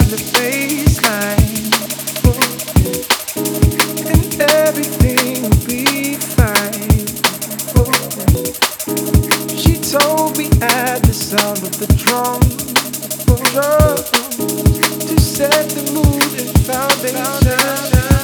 the baseline, and everything will be fine. She told me at the sound of the drum to set the mood and foundation.